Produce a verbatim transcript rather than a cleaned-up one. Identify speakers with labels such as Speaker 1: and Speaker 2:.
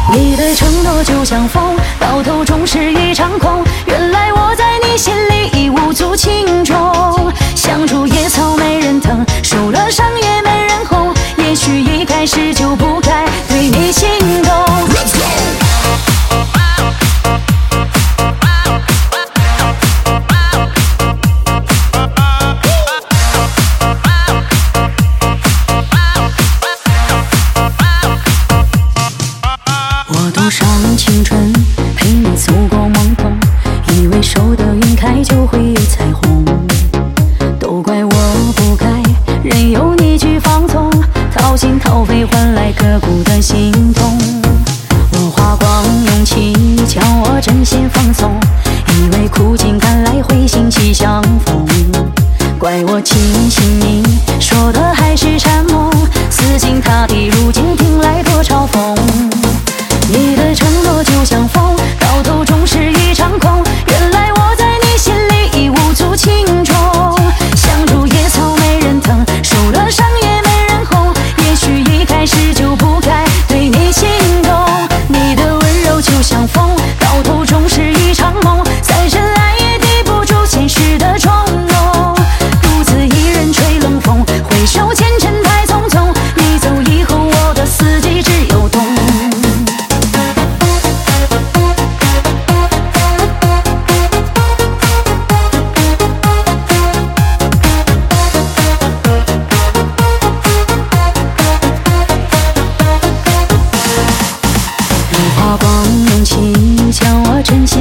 Speaker 1: 你的承诺就像风，到头终是一场空。原来我在你心里已无足轻重。相处野草没人疼，受了伤也没人哄。也许一开始就不该对你心动。Let's go! 上青春，陪你走过懵懂，以为守得云开就会有彩虹。都怪我不该任由你去放纵，掏心掏肺换来刻骨的心痛。我花光勇气将我真心放松，以为苦尽甘来会心气相逢。怪我轻信你说的还是山盟，死心塌地如今听来多嘲讽。你的承诺就像风，到头终是一场空。原来我在你心里已无足轻重。相处野草没人疼，受了伤也没人哄。也许一开始就不该对你心动。你的温柔就像风，到头终是一场梦。再深爱也抵不住现实的冲动。独自一人吹冷风，回首前尘太匆匆。你走以后，我的四季只有冬。花光勇气将我真心